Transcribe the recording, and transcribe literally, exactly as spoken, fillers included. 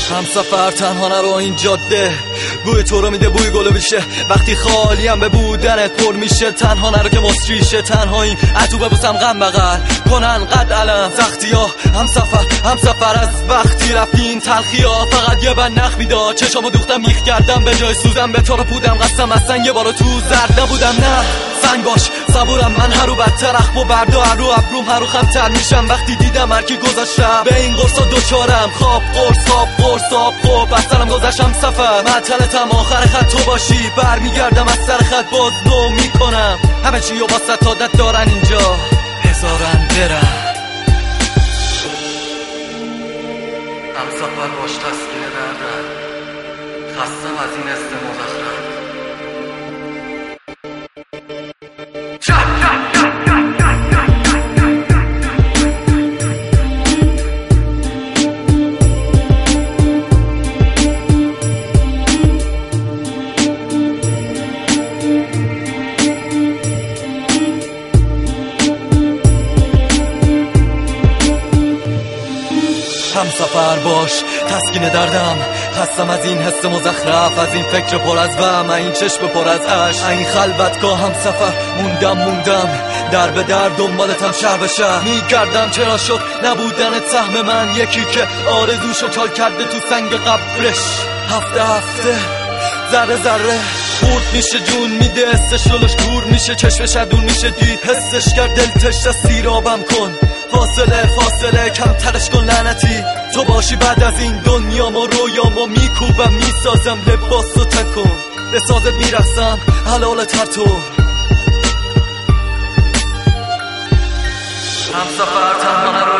همسفر تنها نرو این جاده، بوی تو رو میده بوی گلو بیشه. وقتی خالیم به بودنت پر میشه، تنها نرو که مستریشه. تنهاییم اتو ببوسم غم بغل کنن قد علم سختی ها. همسفر همسفر از وقتی رفتین تلخی ها، فقط یه بند نخ میداد چشامو دوختم میخ کردم به جای سوزم به تو رو پودم قسم اصلا یه بارو تو زرد نبودم. نه سنگ باش صبورم من هرو بدتر اخمو بردا هرو ابروم هرو خمتر میشم وقتی دیدم هرکی گذاشتم به این قرصا دوچارم. خواب قرص خواب قرص خواب خواب اصلم گذاشتم سفر مطلتم آخر خط تو باشی برمیگردم از سر خط باز نو میکنم همه چی و با ستادت دارن اینجا هزارن برم. همسفر باش تسکین دردم خستم از این است مزخرف. همسفر باش تسکین دردم خستم از این حس مزخرف، از این فکر پر از غم، این چشم پر از اشک، این خلوتگاه. همسفر موندم موندم در به در دنبالتم شهر به شهر میگردم. چرا شد نبودن سهم من یکی که آرزوشو چال کرده تو سنگ قبرش. هفته هفته ذره ذره خورد میشه جون میده حسش لولش کور میشه چشمش ادون میشه دید حسش کرد دل تشت سیرابم کن فاصله فاصله کمترش کن لعنتی تو باشی بعد از این دنیامو رویامو میکوبم میسازم لباسو تکن به سازت میرسم حلال تر تو. همسفر تنها نرو